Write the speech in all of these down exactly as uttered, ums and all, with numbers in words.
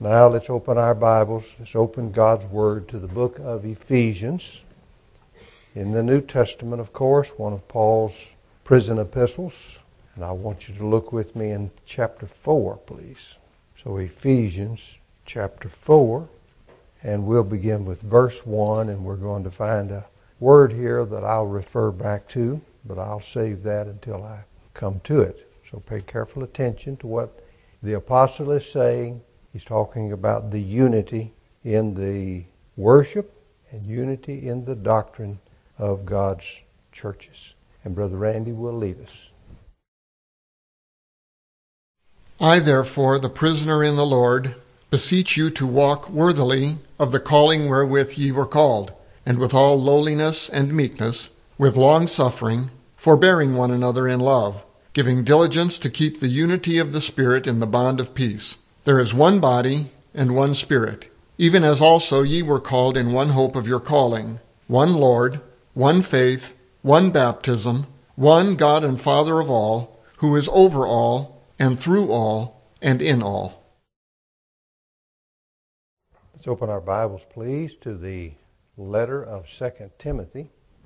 Now let's open our Bibles. Let's open God's Word to the book of Ephesians. In the New Testament, of course, one of Paul's prison epistles. And I want you to look with me in chapter four, please. So Ephesians chapter four. And we'll begin with verse one. And we're going to find a word here that I'll refer back to. But I'll save that until I come to it. So pay careful attention to what the apostle is saying. He's talking about the unity in the worship and unity in the doctrine of God's churches. And Brother Randy will lead us. I, therefore, the prisoner in the Lord, beseech you to walk worthily of the calling wherewith ye were called, and with all lowliness and meekness, with long-suffering, forbearing one another in love, giving diligence to keep the unity of the Spirit in the bond of peace. There is one body and one Spirit, even as also ye were called in one hope of your calling, one Lord, one faith, one baptism, one God and Father of all, who is over all, and through all, and in all. Let's open our Bibles, please, to the letter of Second Timothy.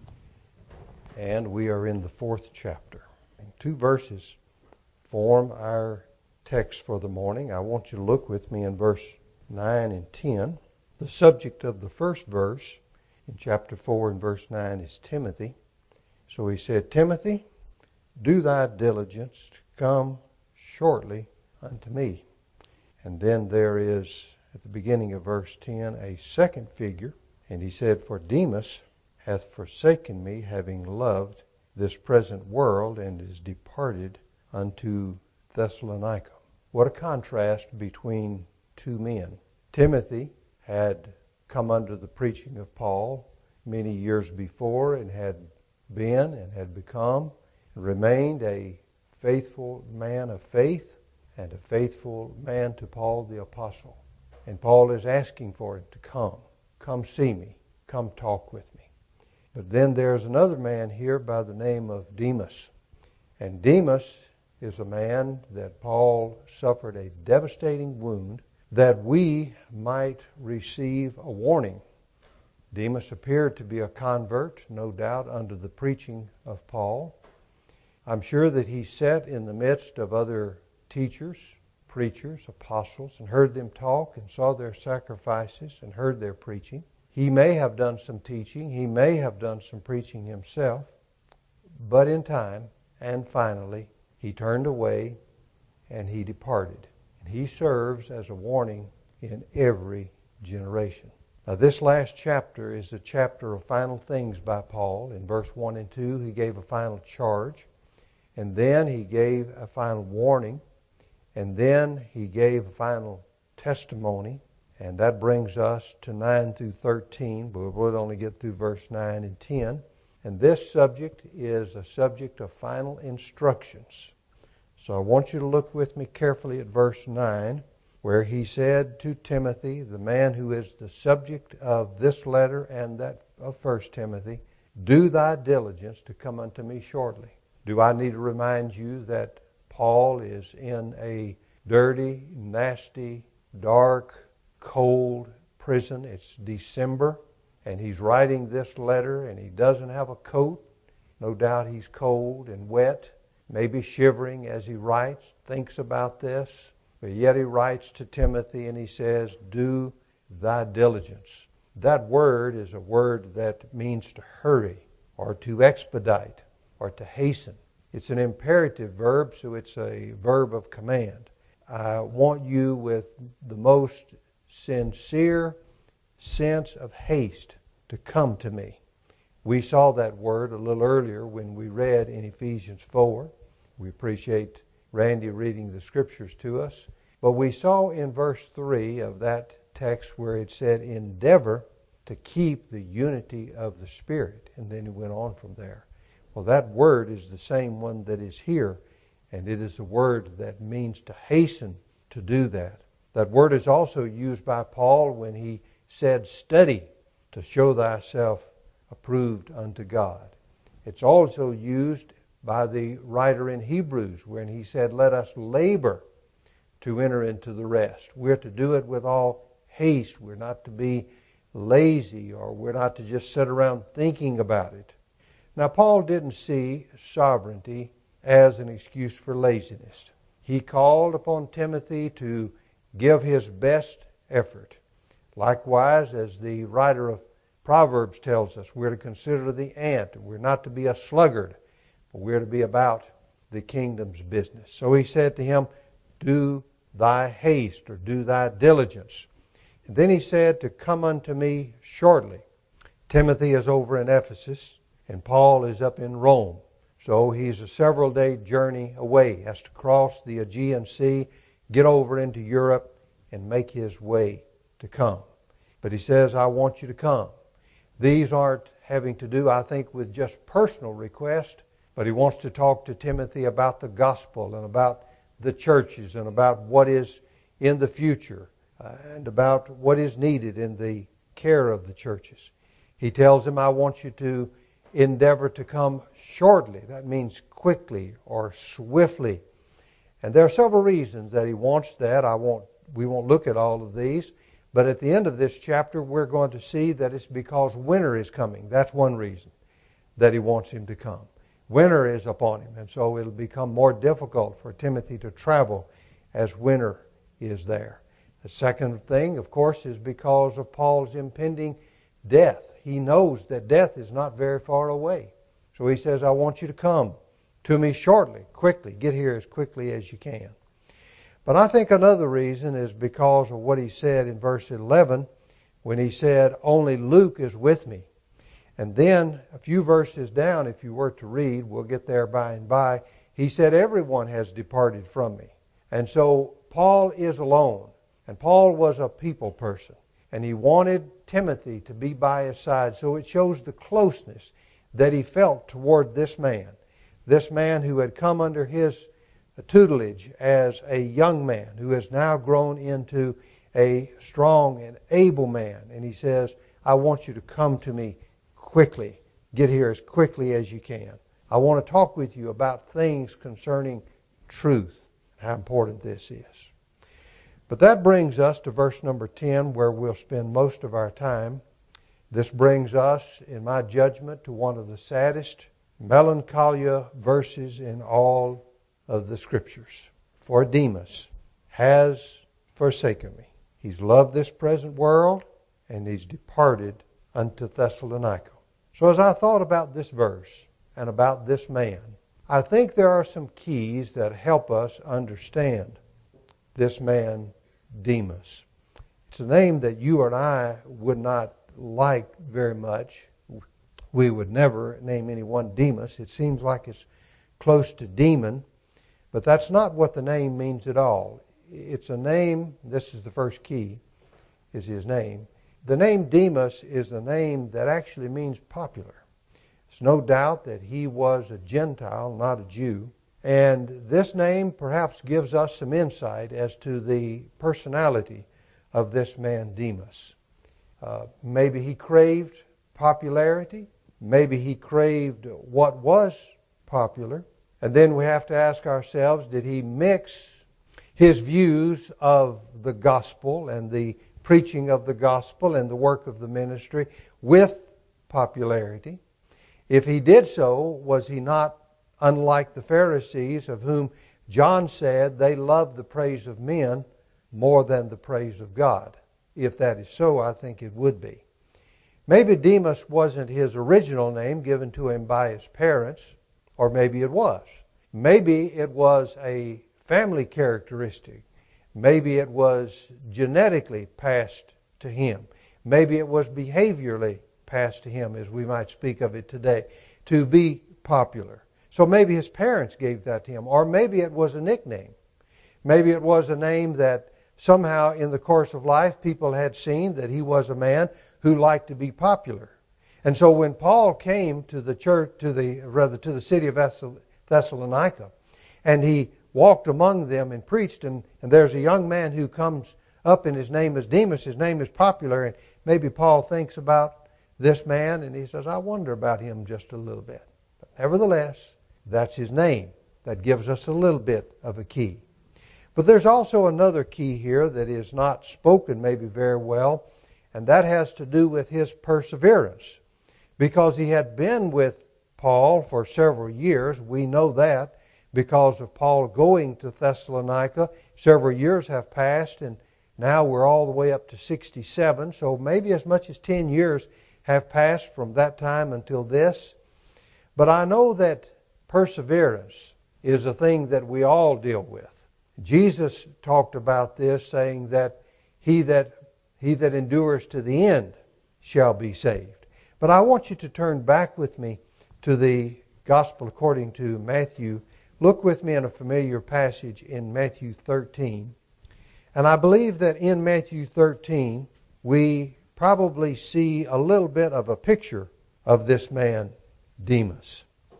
And we are in the fourth chapter. And two verses form our text for the morning. I want you to look with me in verse nine and ten. The subject of the first verse in chapter four and verse nine is Timothy. So he said, Timothy, do thy diligence to come shortly unto me. And then there is, at the beginning of verse ten, a second figure. And he said, for Demas hath forsaken me, having loved this present world, and is departed unto Thessalonica. What a contrast between two men. Timothy had come under the preaching of Paul many years before and had been and had become and remained a faithful man of faith and a faithful man to Paul the apostle. And Paul is asking for him to come. Come see me. Come talk with me. But then there's another man here by the name of Demas. And Demas is a man that Paul suffered a devastating wound that we might receive a warning. Demas appeared to be a convert, no doubt, under the preaching of Paul. I'm sure that he sat in the midst of other teachers, preachers, apostles, and heard them talk and saw their sacrifices and heard their preaching. He may have done some teaching. He may have done some preaching himself. But in time, and finally, he turned away and he departed. And he serves as a warning in every generation. Now this last chapter is a chapter of final things by Paul. In verse one and two, he gave a final charge. And then he gave a final warning. And then he gave a final testimony. And that brings us to nine through thirteen. But we'll only get through verse nine and ten. And this subject is a subject of final instructions. So I want you to look with me carefully at verse nine, where he said to Timothy, the man who is the subject of this letter and that of First Timothy, do thy diligence to come unto me shortly. Do I need to remind you that Paul is in a dirty, nasty, dark, cold prison? It's December. And he's writing this letter, and he doesn't have a coat. No doubt he's cold and wet, maybe shivering as he writes, thinks about this. But yet he writes to Timothy, and he says, do thy diligence. That word is a word that means to hurry, or to expedite, or to hasten. It's an imperative verb, so it's a verb of command. I want you with the most sincere sense of haste to come to me. We saw that word a little earlier when we read in Ephesians four. We appreciate Randy reading the scriptures to us. But we saw in verse three of that text where it said, endeavor to keep the unity of the Spirit. And then it went on from there. Well, that word is the same one that is here. And it is a word that means to hasten to do that. That word is also used by Paul when he said, study to show thyself approved unto God. It's also used by the writer in Hebrews when he said, let us labor to enter into the rest. We're to do it with all haste. We're not to be lazy, or we're not to just sit around thinking about it. Now, Paul didn't see sovereignty as an excuse for laziness. He called upon Timothy to give his best effort. Likewise, as the writer of Proverbs tells us, we're to consider the ant. We're not to be a sluggard, but we're to be about the kingdom's business. So he said to him, do thy haste, or do thy diligence. And then he said to come unto me shortly. Timothy is over in Ephesus, and Paul is up in Rome. So he's a several day journey away. He has to cross the Aegean Sea, get over into Europe, and make his way to come. But he says, I want you to come. These aren't having to do, I think, with just personal request, but he wants to talk to Timothy about the gospel and about the churches and about what is in the future uh, and about what is needed in the care of the churches. He tells him, I want you to endeavor to come shortly. That means quickly or swiftly. And there are several reasons that he wants that. I won't, we won't look at all of these. But at the end of this chapter, we're going to see that it's because winter is coming. That's one reason that he wants him to come. Winter is upon him, and so it'll become more difficult for Timothy to travel as winter is there. The second thing, of course, is because of Paul's impending death. He knows that death is not very far away. So he says, I want you to come to me shortly, quickly. Get here as quickly as you can. But I think another reason is because of what he said in verse eleven, when he said, only Luke is with me. And then a few verses down, if you were to read, we'll get there by and by, he said, everyone has departed from me. And so Paul is alone. And Paul was a people person. And he wanted Timothy to be by his side. So it shows the closeness that he felt toward this man. This man who had come under his tutelage as a young man, who has now grown into a strong and able man. And he says, I want you to come to me quickly. Get here as quickly as you can. I want to talk with you about things concerning truth, how important this is. But that brings us to verse number ten, where we'll spend most of our time. This brings us, in my judgment, to one of the saddest melancholia verses in all of the Scriptures. For Demas has forsaken me. He's loved this present world, and he's departed unto Thessalonica. So as I thought about this verse and about this man, I think there are some keys that help us understand this man, Demas. It's a name that you and I would not like very much. We would never name anyone Demas. It seems like it's close to demon, but that's not what the name means at all. It's a name, this is the first key, is his name. The name Demas is a name that actually means popular. It's no doubt that he was a Gentile, not a Jew. And this name perhaps gives us some insight as to the personality of this man Demas. Uh, maybe he craved popularity. Maybe he craved what was popular. And then we have to ask ourselves, did he mix his views of the gospel and the preaching of the gospel and the work of the ministry with popularity? If he did so, was he not unlike the Pharisees, of whom John said they loved the praise of men more than the praise of God? If that is so, I think it would be. Maybe Demas wasn't his original name given to him by his parents, or maybe it was. Maybe it was a family characteristic. Maybe it was genetically passed to him. Maybe it was behaviorally passed to him, as we might speak of it today, to be popular. So maybe his parents gave that to him, or maybe it was a nickname. Maybe it was a name that somehow in the course of life people had seen that he was a man who liked to be popular. And so when Paul came to the church, to the rather to the city of Thessalonica, and he walked among them and preached, and, and there's a young man who comes up and his name is Demas, his name is popular, and maybe Paul thinks about this man and he says, I wonder about him just a little bit. But nevertheless, that's his name. That gives us a little bit of a key. But there's also another key here that is not spoken maybe very well, and that has to do with his perseverance. Because he had been with Paul for several years, we know that, because of Paul going to Thessalonica. Several years have passed, and now we're all the way up to sixty-seven, so maybe as much as ten years have passed from that time until this. But I know that perseverance is a thing that we all deal with. Jesus talked about this, saying that he that he that endures to the end shall be saved. But I want you to turn back with me to the Gospel according to Matthew. Look with me in a familiar passage in Matthew thirteen. And I believe that in Matthew thirteen, we probably see a little bit of a picture of this man, Demas.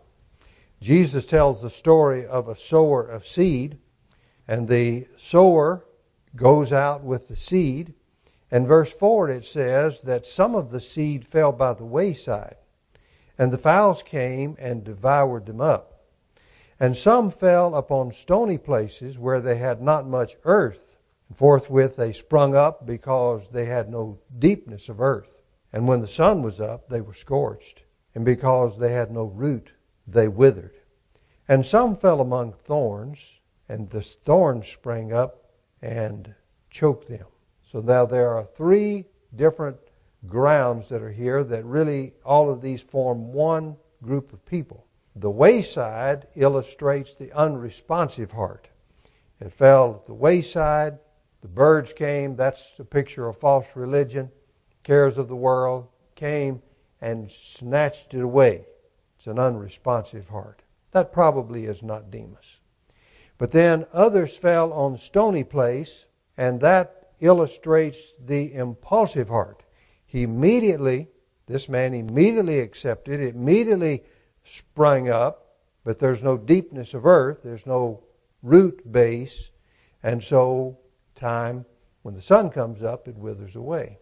Jesus tells the story of a sower of seed, and the sower goes out with the seed. And verse four, it says that some of the seed fell by the wayside, and the fowls came and devoured them up. And some fell upon stony places where they had not much earth. And forthwith they sprung up because they had no deepness of earth. And when the sun was up, they were scorched. And because they had no root, they withered. And some fell among thorns, and the thorns sprang up and choked them. So now there are three different grounds that are here that really, all of these form one group of people. The wayside illustrates the unresponsive heart. It fell at the wayside. The birds came. That's a picture of false religion. Cares of the world came and snatched it away. It's an unresponsive heart. That probably is not Demas. But then others fell on stony place, and that illustrates the impulsive heart. He immediately, this man immediately accepted, it immediately sprung up, but there's no deepness of earth, there's no root base, and so time, when the sun comes up, it withers away.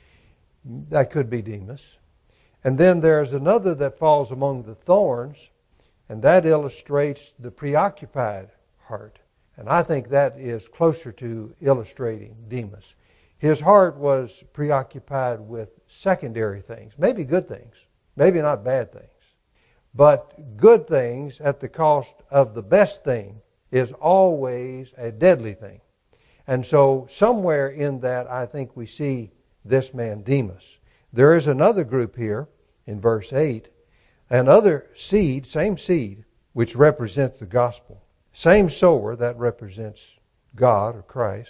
That could be Demas. And then there's another that falls among the thorns, and that illustrates the preoccupied heart. And I think that is closer to illustrating Demas. His heart was preoccupied with secondary things, maybe good things, maybe not bad things. But good things at the cost of the best thing is always a deadly thing. And so somewhere in that, I think we see this man Demas. There is another group here in verse eight, another seed, same seed, which represents the gospel. Same sower, that represents God or Christ,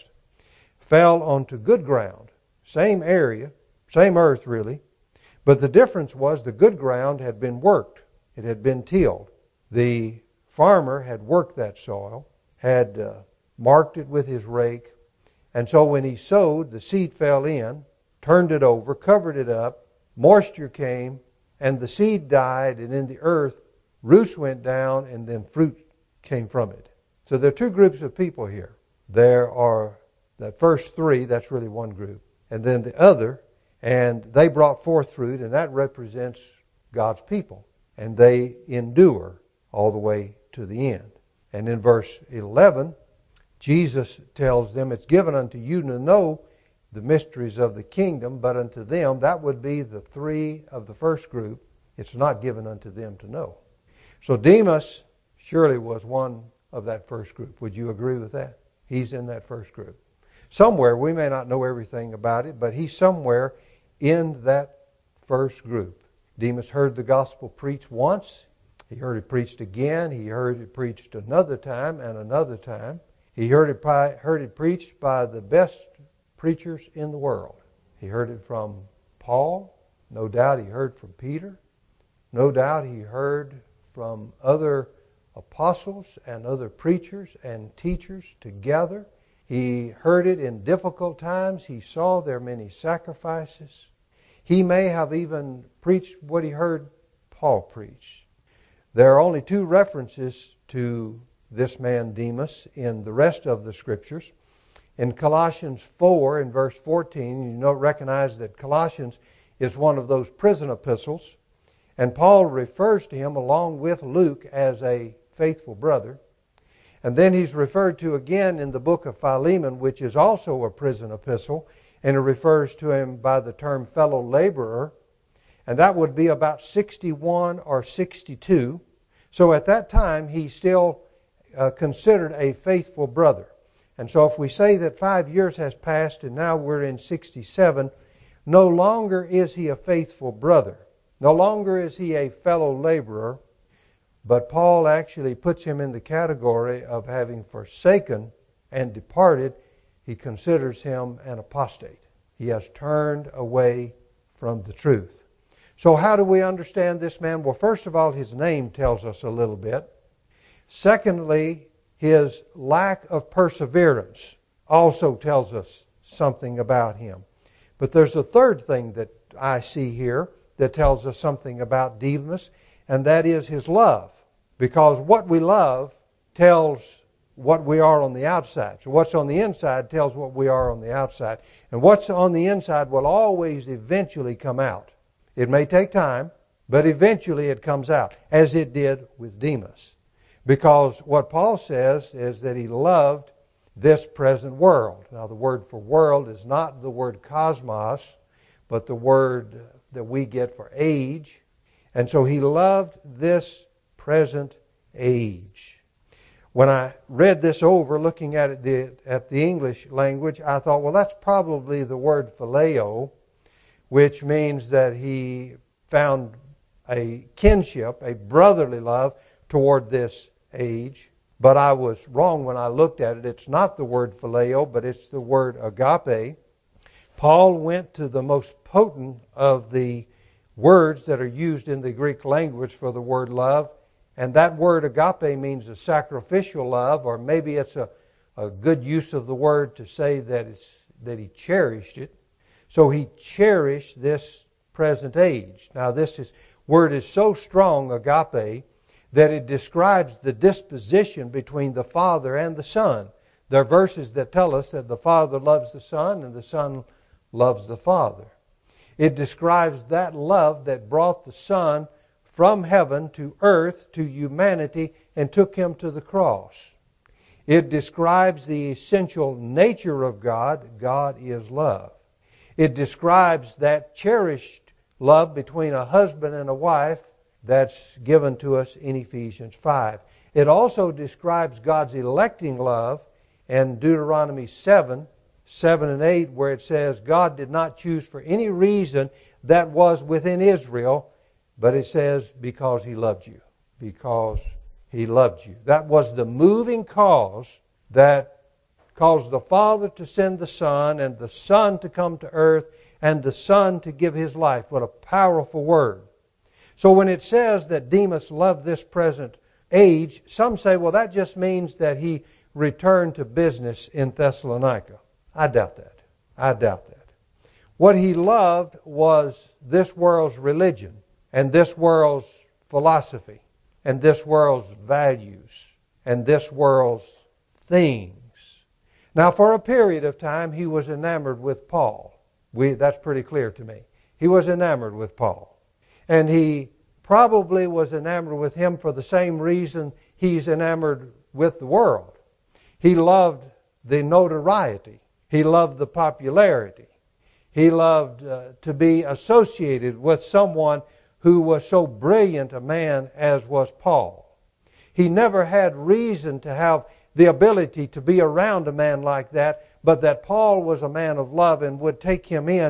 fell onto good ground. Same area, same earth really. But the difference was the good ground had been worked. It had been tilled. The farmer had worked that soil, had uh, marked it with his rake. And so when he sowed, the seed fell in, turned it over, covered it up, moisture came, and the seed died, and in the earth, roots went down, and then fruit came from it. So there are two groups of people here. There are the first three, that's really one group, and then the other, and they brought forth fruit, and that represents God's people. And they endure all the way to the end. And in verse eleven, Jesus tells them, it's given unto you to know the mysteries of the kingdom, but unto them, that would be the three of the first group, it's not given unto them to know. So Demas surely was one of that first group. Would you agree with that? He's in that first group. Somewhere, we may not know everything about it, but he's somewhere in that first group. Demas heard the gospel preached once. He heard it preached again. He heard it preached another time and another time. He heard it, heard it preached by the best preachers in the world. He heard it from Paul. No doubt he heard from Peter. No doubt he heard from other apostles and other preachers and teachers together. He heard it in difficult times. He saw their many sacrifices. He may have even preached what he heard Paul preach. There are only two references to this man Demas in the rest of the Scriptures. In Colossians four, in verse fourteen, you know, recognize that Colossians is one of those prison epistles, and Paul refers to him along with Luke as a faithful brother. And then he's referred to again in the book of Philemon, which is also a prison epistle, and it refers to him by the term fellow laborer. And that would be about sixty-one or sixty-two. So at that time, he still uh, considered a faithful brother. And so if we say that five years has passed and now we're in sixty-seven, no longer is he a faithful brother. No longer is he a fellow laborer. But Paul actually puts him in the category of having forsaken and departed. He considers him an apostate. He has turned away from the truth. So how do we understand this man? Well, first of all, his name tells us a little bit. Secondly, his lack of perseverance also tells us something about him. But there's a third thing that I see here that tells us something about Demas, and that is his love. Because what we love tells what we are on the outside. So what's on the inside tells what we are on the outside. And what's on the inside will always eventually come out. It may take time, but eventually it comes out, as it did with Demas. Because what Paul says is that he loved this present world. Now the word for world is not the word cosmos, but the word that we get for age. And so he loved this present age. When I read this over, looking at it the, at the English language, I thought, well, that's probably the word phileo, which means that he found a kinship, a brotherly love toward this age. But I was wrong when I looked at it. It's not the word phileo, but it's the word agape. Paul went to the most potent of the words that are used in the Greek language for the word love. And that word agape means a sacrificial love, or maybe it's a, a good use of the word to say that it's that he cherished it. So he cherished this present age. Now this is, word is so strong, agape, that it describes the disposition between the Father and the Son. There are verses that tell us that the Father loves the Son and the Son loves the Father. It describes that love that brought the Son from heaven to earth, to humanity, and took him to the cross. It describes the essential nature of God. God is love. It describes that cherished love between a husband and a wife that's given to us in Ephesians five. It also describes God's electing love in Deuteronomy seven, seven and eight, where it says God did not choose for any reason that was within Israel, but it says because He loved you. Because He loved you. That was the moving cause that caused the Father to send the Son, and the Son to come to earth, and the Son to give His life. What a powerful word. So when it says that Demas loved this present age, some say, well, that just means that he returned to business in Thessalonica. I doubt that. I doubt that. What he loved was this world's religion, and this world's philosophy, and this world's values, and this world's things. Now, for a period of time, he was enamored with Paul. We, that's pretty clear to me. He was enamored with Paul. And he probably was enamored with him for the same reason he's enamored with the world. He loved the notoriety. He loved the popularity. He loved uh, to be associated with someone who was so brilliant a man as was Paul. He never had reason to have the ability to be around a man like that, but that Paul was a man of love and would take him in.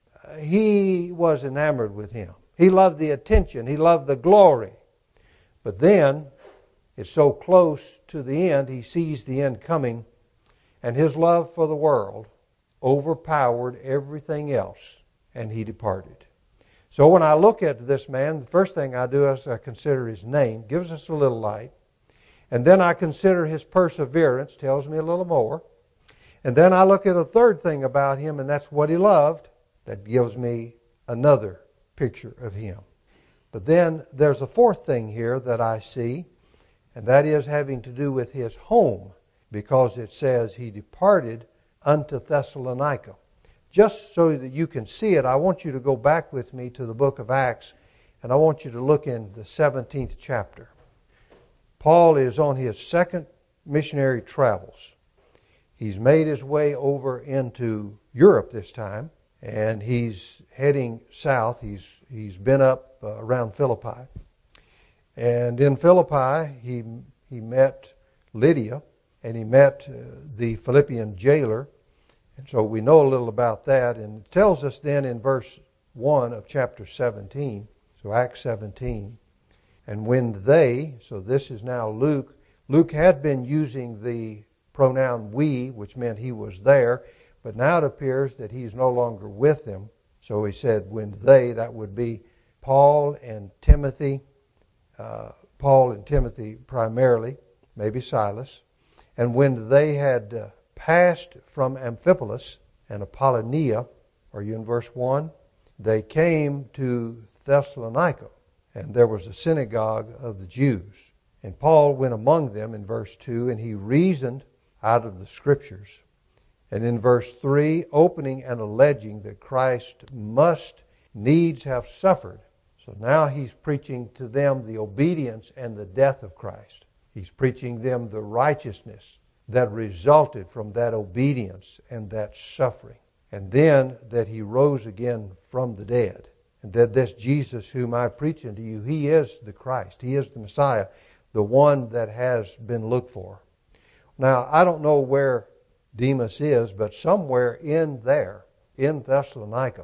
He was enamored with him. He loved the attention. He loved the glory. But then, it's so close to the end, he sees the end coming, and his love for the world overpowered everything else, and he departed. So when I look at this man, the first thing I do is I consider his name, gives us a little light. And then I consider his perseverance, tells me a little more. And then I look at a third thing about him, and that's what he loved. That gives me another picture of him. But then there's a fourth thing here that I see, and that is having to do with his home, because it says he departed unto Thessalonica. Just so that you can see it, I want you to go back with me to the book of Acts, and I want you to look in the seventeenth chapter. Paul is on his second missionary travels. He's made his way over into Europe this time, and he's heading south. He's he's been up uh, around Philippi. And in Philippi, he he met Lydia, and he met uh, the Philippian jailer. And so we know a little about that. And it tells us then in verse one of chapter seventeen, so Acts seventeen, and when they, so this is now Luke, Luke had been using the pronoun we, which meant he was there, but now it appears that he's no longer with them. So he said when they, that would be Paul and Timothy, uh, Paul and Timothy primarily, maybe Silas. And when they had uh, passed from Amphipolis and Apollonia, are you in verse one? They came to Thessalonica, and there was a synagogue of the Jews. And Paul went among them in verse two, and he reasoned out of the Scriptures. And in verse three, opening and alleging that Christ must needs have suffered. So now he's preaching to them the obedience and the death of Christ. He's preaching them the righteousness that resulted from that obedience and that suffering. And then that he rose again from the dead. And that this Jesus whom I preach unto you, he is the Christ. He is the Messiah, the one that has been looked for. Now, I don't know where Demas is, but somewhere in there, in Thessalonica,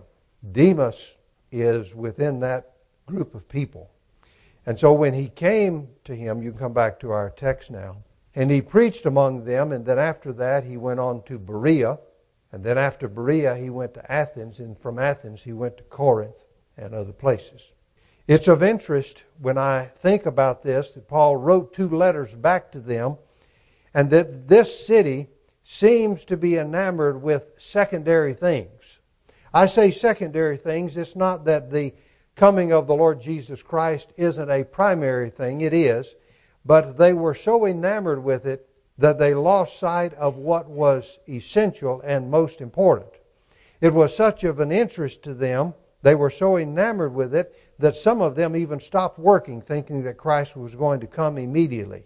Demas is within that group of people. And so when he came to him, you can come back to our text now, and he preached among them, and then after that he went on to Berea, and then after Berea he went to Athens, and from Athens he went to Corinth and other places. It's of interest when I think about this that Paul wrote two letters back to them, and that this city seems to be enamored with secondary things. I say secondary things. It's not that the coming of the Lord Jesus Christ isn't a primary thing. It is. But they were so enamored with it that they lost sight of what was essential and most important. It was such of an interest to them, they were so enamored with it, that some of them even stopped working thinking that Christ was going to come immediately.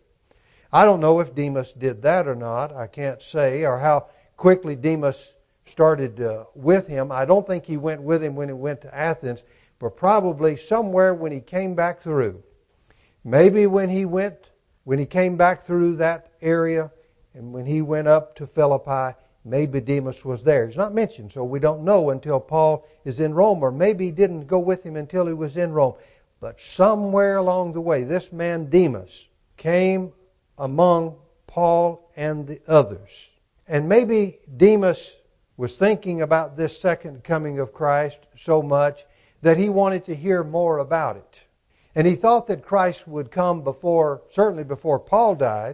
I don't know if Demas did that or not. I can't say, or how quickly Demas started uh, with him. I don't think he went with him when he went to Athens, but probably somewhere when he came back through. Maybe when he went, when he came back through that area, and when he went up to Philippi, maybe Demas was there. He's not mentioned, so we don't know until Paul is in Rome, or maybe he didn't go with him until he was in Rome. But somewhere along the way, this man Demas came among Paul and the others. And maybe Demas was thinking about this second coming of Christ so much that he wanted to hear more about it. And he thought that Christ would come before, certainly before Paul died.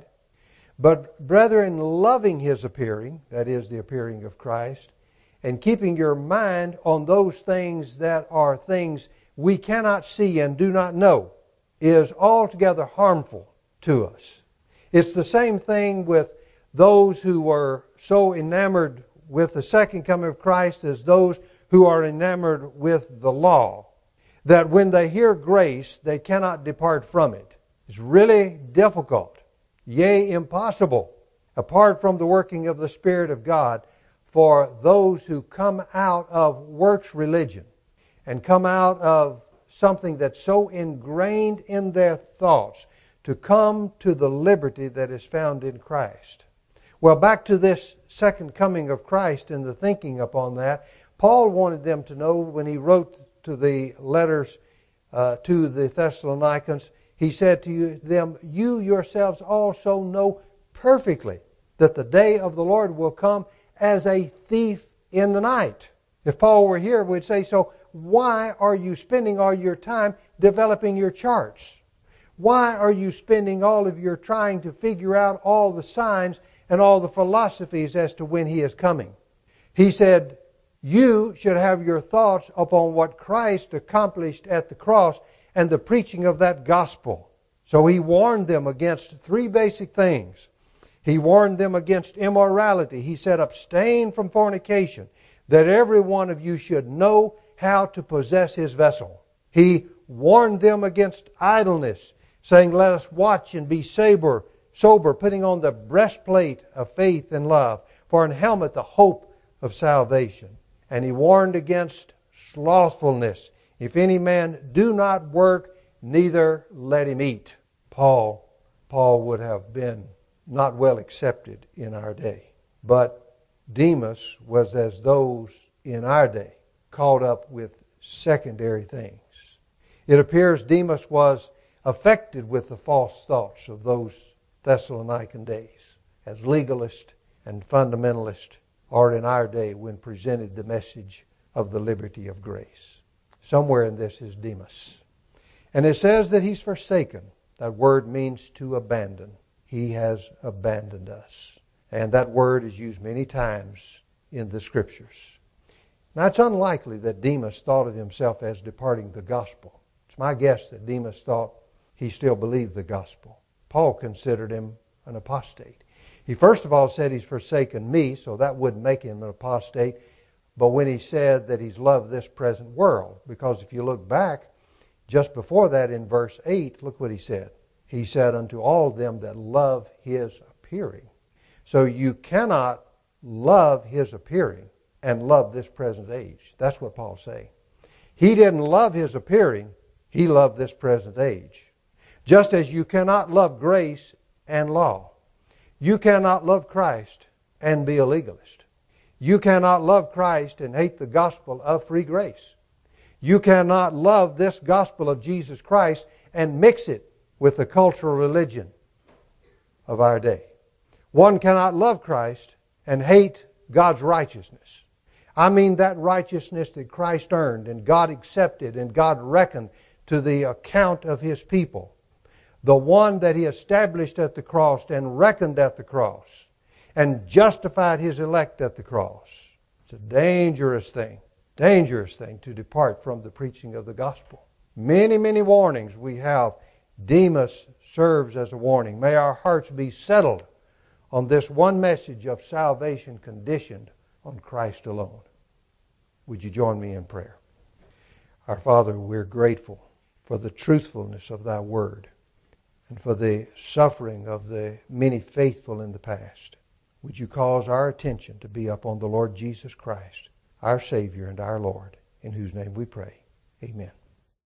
But brethren, loving his appearing, that is the appearing of Christ, and keeping your mind on those things that are things we cannot see and do not know, is altogether harmful to us. It's the same thing with those who were so enamored with the second coming of Christ as those who are enamored with the law, that when they hear grace, they cannot depart from it. It's really difficult, yea, impossible, apart from the working of the Spirit of God, for those who come out of works religion and come out of something that's so ingrained in their thoughts to come to the liberty that is found in Christ. Well, back to this second coming of Christ and the thinking upon that, Paul wanted them to know when he wrote to the letters uh, to the Thessalonians, he said to you, them, you yourselves also know perfectly that the day of the Lord will come as a thief in the night. If Paul were here, we'd say, so why are you spending all your time developing your charts? Why are you spending all of your trying to figure out all the signs and all the philosophies as to when He is coming? He said, you should have your thoughts upon what Christ accomplished at the cross and the preaching of that gospel. So he warned them against three basic things. He warned them against immorality. He said, abstain from fornication, that every one of you should know how to possess his vessel. He warned them against idleness, saying, let us watch and be sober, sober, putting on the breastplate of faith and love, for an helmet the hope of salvation. And he warned against slothfulness. If any man do not work, neither let him eat. Paul, Paul would have been not well accepted in our day. But Demas was as those in our day, caught up with secondary things. It appears Demas was affected with the false thoughts of those Thessalonican days, as legalist and fundamentalist are in our day when presented the message of the liberty of grace. Somewhere in this is Demas. And it says that he's forsaken. That word means to abandon. He has abandoned us. And that word is used many times in the Scriptures. Now, it's unlikely that Demas thought of himself as departing the gospel. It's my guess that Demas thought he still believed the gospel. Paul considered him an apostate. He first of all said he's forsaken me, so that wouldn't make him an apostate. But when he said that he's loved this present world, because if you look back, just before that in verse eight, look what he said. He said, unto all them that love his appearing. So you cannot love his appearing and love this present age. That's what Paul's saying. He didn't love his appearing, he loved this present age. Just as you cannot love grace and law. You cannot love Christ and be a legalist. You cannot love Christ and hate the gospel of free grace. You cannot love this gospel of Jesus Christ and mix it with the cultural religion of our day. One cannot love Christ and hate God's righteousness. I mean that righteousness that Christ earned and God accepted and God reckoned to the account of His people. The one that He established at the cross and reckoned at the cross and justified His elect at the cross. It's a dangerous thing, dangerous thing to depart from the preaching of the gospel. Many, many warnings we have. Demas serves as a warning. May our hearts be settled on this one message of salvation conditioned on Christ alone. Would you join me in prayer? Our Father, we're grateful for the truthfulness of Thy Word and for the suffering of the many faithful in the past. Would you cause our attention to be upon the Lord Jesus Christ, our Savior and our Lord, in whose name we pray. Amen.